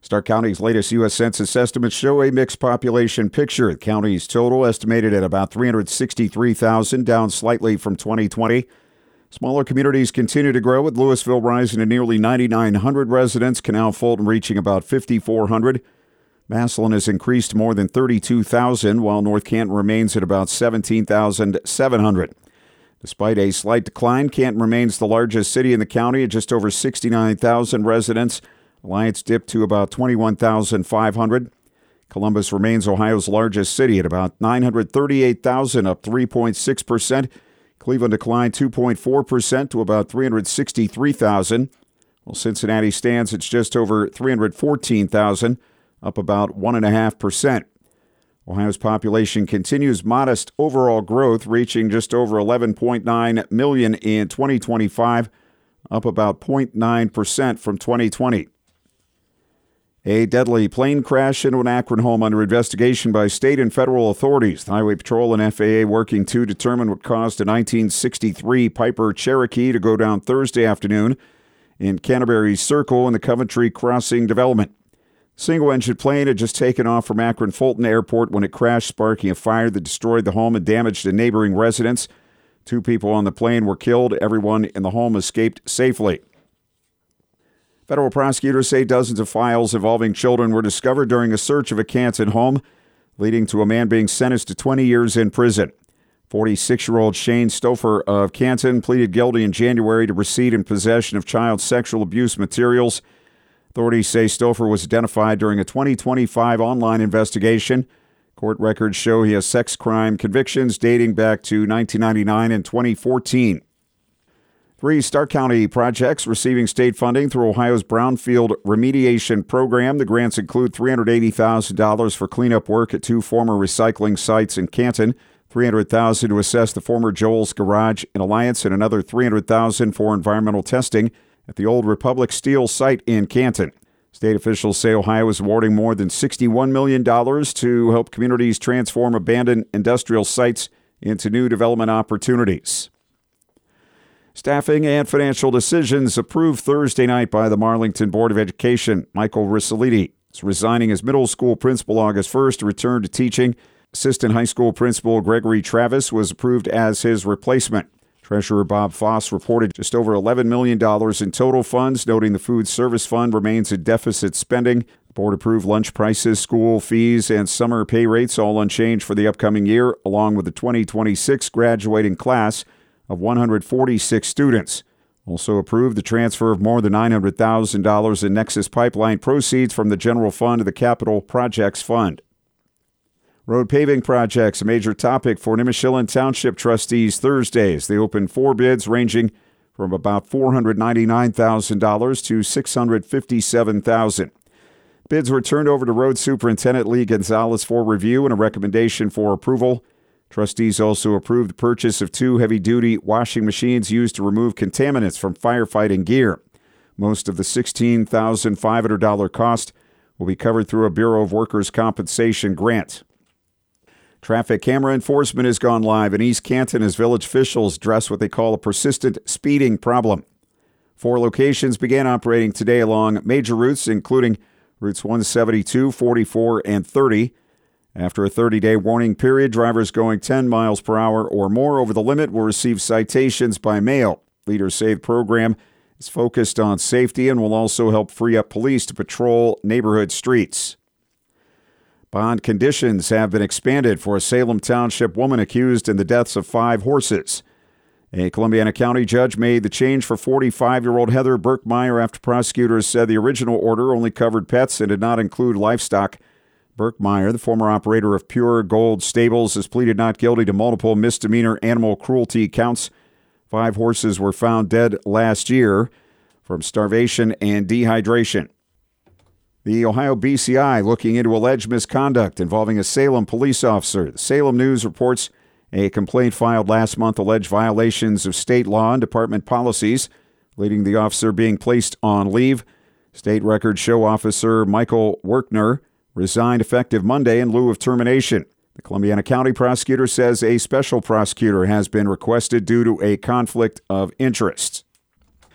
Stark County's latest U.S. Census estimates show a mixed population picture. The county's total estimated at about 363,000, down slightly from 2020. Smaller communities continue to grow, with Louisville rising to nearly 9,900 residents, Canal Fulton reaching about 5,400. Massillon has increased more than 32,000, while North Canton remains at about 17,700. Despite a slight decline, Canton remains the largest city in the county at just over 69,000 residents. Alliance dipped to about 21,500. Columbus remains Ohio's largest city at about 938,000, up 3.6%. Cleveland declined 2.4% to about 363,000. While Cincinnati stands at just over 314,000, up about 1.5%. Ohio's population continues modest overall growth, reaching just over 11.9 million in 2025, up about 0.9% from 2020. A deadly plane crash into an Akron home under investigation by state and federal authorities. The Highway Patrol and FAA working to determine what caused a 1963 Piper Cherokee to go down Thursday afternoon in Canterbury Circle in the Coventry Crossing development. Single-engine plane had just taken off from Akron Fulton Airport when it crashed, sparking a fire that destroyed the home and damaged a neighboring residence. 2 people on the plane were killed. Everyone in the home escaped safely. Federal prosecutors say dozens of files involving children were discovered during a search of a Canton home, leading to a man being sentenced to 20 years in prison. 46-year-old Shane Stouffer of Canton pleaded guilty in January to receipt and possession of child sexual abuse materials. Authorities say Stouffer was identified during a 2025 online investigation. Court records show he has sex crime convictions dating back to 1999 and 2014. 3 Stark County projects receiving state funding through Ohio's Brownfield Remediation Program. The grants include $380,000 for cleanup work at 2 former recycling sites in Canton, $300,000 to assess the former Joel's Garage in Alliance, and another $300,000 for environmental testing at the old Republic Steel site in Canton. State officials say Ohio is awarding more than $61 million to help communities transform abandoned industrial sites into new development opportunities. Staffing and financial decisions approved Thursday night by the Marlington Board of Education. Michael Rissoliti is resigning as middle school principal August 1st to return to teaching. Assistant high school principal Gregory Travis was approved as his replacement. Treasurer Bob Foss reported just over $11 million in total funds, noting the Food Service Fund remains in deficit spending. The board approved lunch prices, school fees, and summer pay rates all unchanged for the upcoming year, along with the 2026 graduating class of 146 students. Also approved the transfer of more than $900,000 in Nexus Pipeline proceeds from the general fund to the Capital Projects Fund. Road paving projects, a major topic for Nimishillen Township trustees Thursday, as they opened 4 bids ranging from about $499,000 to $657,000. Bids were turned over to Road Superintendent Lee Gonzalez for review and a recommendation for approval. Trustees also approved the purchase of 2 heavy-duty washing machines used to remove contaminants from firefighting gear. Most of the $16,500 cost will be covered through a Bureau of Workers' Compensation grant. Traffic camera enforcement has gone live in East Canton as village officials address what they call a persistent speeding problem. 4 locations began operating today along major routes, including routes 172, 44, and 30. After a 30-day warning period, drivers going 10 miles per hour or more over the limit will receive citations by mail. Leaders say the program is focused on safety and will also help free up police to patrol neighborhood streets. Bond conditions have been expanded for a Salem Township woman accused in the deaths of 5 horses. A Columbiana County judge made the change for 45-year-old Heather Burkmeyer after prosecutors said the original order only covered pets and did not include livestock. Burkmeyer, the former operator of Pure Gold Stables, has pleaded not guilty to multiple misdemeanor animal cruelty counts. 5 horses were found dead last year from starvation and dehydration. The Ohio BCI looking into alleged misconduct involving a Salem police officer. The Salem News reports a complaint filed last month alleged violations of state law and department policies, leading the officer being placed on leave. State records show Officer Michael Werkner resigned effective Monday in lieu of termination. The Columbiana County prosecutor says a special prosecutor has been requested due to a conflict of interest.